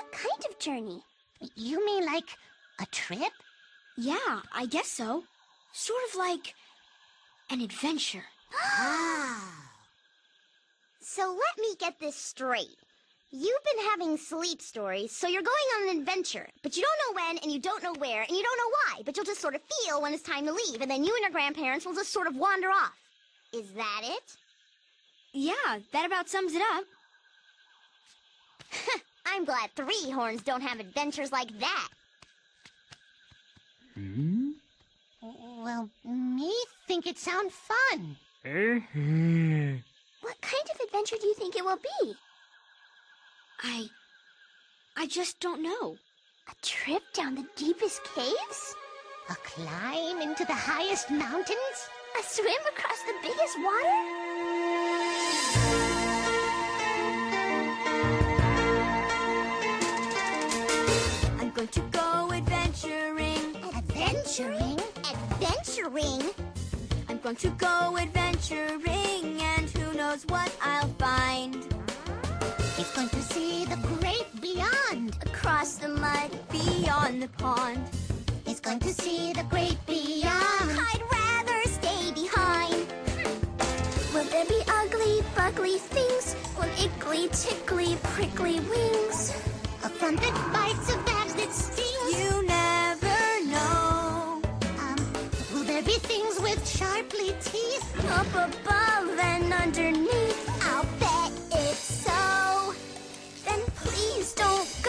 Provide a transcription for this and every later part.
What kind of journey? You mean like a trip? Yeah, I guess so. Sort of like an adventure. So let me get this straight. You've been having sleep stories, so you're going on an adventure, but you don't know when, and you don't know where, and you don't know why, but you'll just sort of feel when it's time to leave, and then you and your grandparents will just sort of wander off. Is that it? Yeah, that about sums it up. I'm glad Three Horns don't have adventures like that. Well, me think it sounds fun. What kind of adventure do you think it will be? I just don't know. A trip down the deepest caves? A climb into the highest mountains? A swim across the biggest water? I'm going to go adventuring. Adventuring? Adventuring? I'm going to go adventuring, and who knows what I'll find. He's going to see the great beyond. Across the mud, beyond the pond. He's going to see the great beyond. I'd rather stay behind. Will there be ugly, bugly things? Or iggly, tickly, prickly wings? A front that bites, a back that stings. You never know. Will there be things with sharply teeth? Up above and underneath, I'll bet it's so. Then please don't go.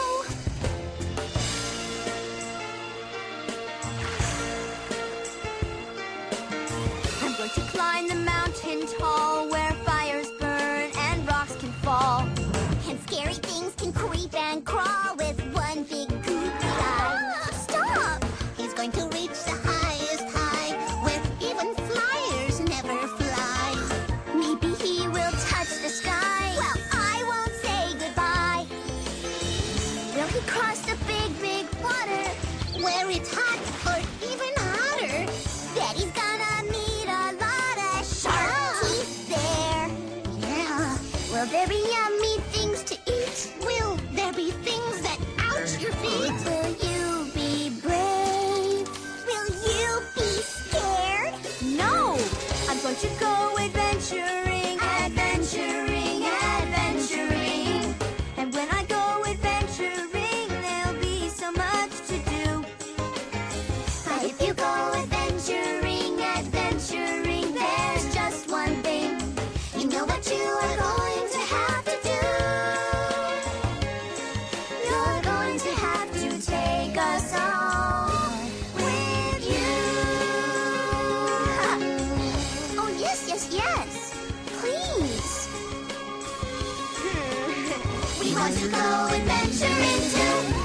I'm going to climb the mountain tall where fires burn and rocks can fall. And scary things can creep and crawl with one big googly eye. Stop! He's going to reach the highest high where even flyers never fly. Maybe he will touch the sky. Well, I won't say goodbye. Will he cross the big, big water? Where it's hot or even hotter. Bet he's gonna meet a lot of sharp teeth there. Yeah. Will there be yummy things to eat? Will there be things that ouch your feet? Will you be brave? Will you be scared? No! I'm going to go adventuring, adventuring, adventuring. And when I go adventuring, there'll be so much to do. But if you go adventuring, adventuring, there's just one thing. You know what you are going to have to do. You're going to have to take us all with you. Oh, yes, yes, yes. Please. We want to go adventuring too.